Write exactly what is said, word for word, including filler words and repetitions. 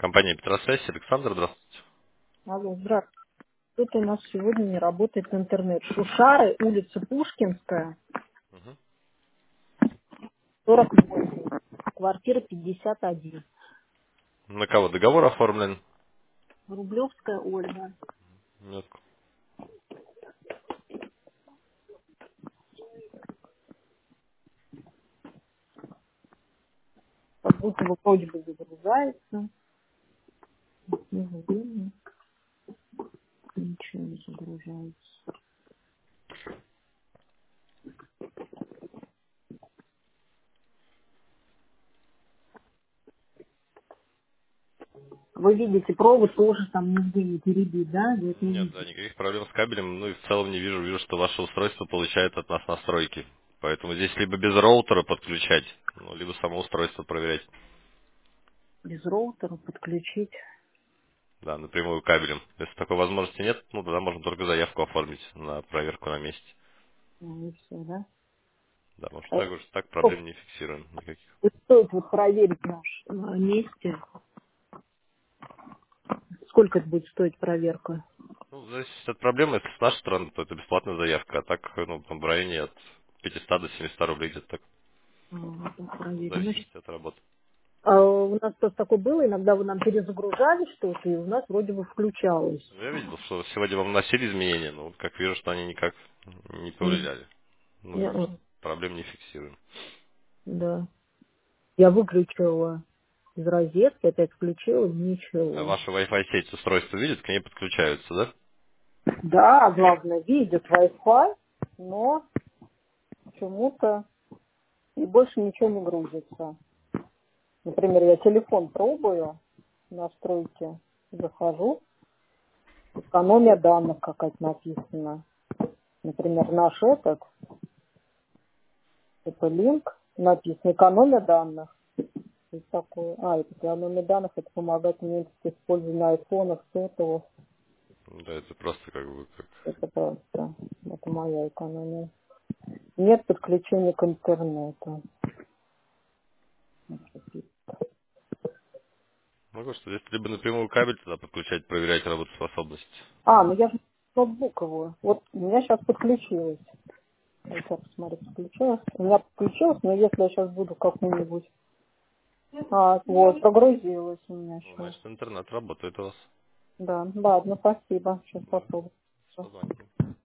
Компания Петросвязь, Александр, здравствуйте. Алло, здравствуйте. Тут у нас сегодня не работает интернет. Шушары, улица Пушкинская, Мгм. сорок восемь, квартира пятьдесят один. На кого договор оформлен? Рублевская Ольга. Нет. Как будто бы вроде бы загружается. Не знаю, ничего не загружается. Вы видите, провод тоже там нигде не теребит, да? Вы это не Нет, да, видите. никаких проблем с кабелем. Ну и в целом не вижу. Вижу, что ваше устройство получает от нас настройки. Поэтому здесь либо без роутера подключать, ну, либо само устройство проверять. Без роутера подключить. Да, напрямую кабелем. Если такой возможности нет, ну тогда можно только заявку оформить на проверку на месте. Ну и все, да? Да, потому что А так, уж так сколько проблем не фиксируем никаких. стоит вот проверить наш э, месте? Сколько это будет стоить проверка? Ну, зависит от проблемы. Если с нашей стороны, то это бесплатная заявка, а так, ну, там в районе от пятисот до семисот рублей где-то так. А, вот так В проверим. Значит, зависимости от работы. А у нас просто такое было, иногда вы нам перезагружали что-то, и у нас вроде бы включалось. Ну, я видел, что сегодня вам вносили изменения, но вот как вижу, что они никак не М, повлияли. Ну, и не- проблем не фиксируем. Да. Я выключила из розетки, опять включила, А ничего. ваша Wi-Fi сеть устройство видит, к ней подключаются, да? Да, главное, видит Wi-Fi, но почему-то и больше ничего не грузится. Например, я телефон пробую, настройки, захожу, экономия данных какая-то написана. Например, наш этот, это линк, написано экономия данных. Есть такое. А, это экономия данных, это помогать мне использовать на айфонах, сотовых. Да, это просто как бы как... Это просто, это моя экономия. Нет подключения к интернету. Могу, что здесь либо напрямую кабель туда подключать, проверять работоспособность. А, ну я же ноутбуковую. Вот у меня сейчас подключилось. Я сейчас посмотрю, подключилось. У меня подключилось, но если я сейчас буду как-нибудь... А, вот, прогрузилось у меня Ну, сейчас. значит, интернет работает у вас. Да, ладно, спасибо. Сейчас Да. попробую. С позвонком.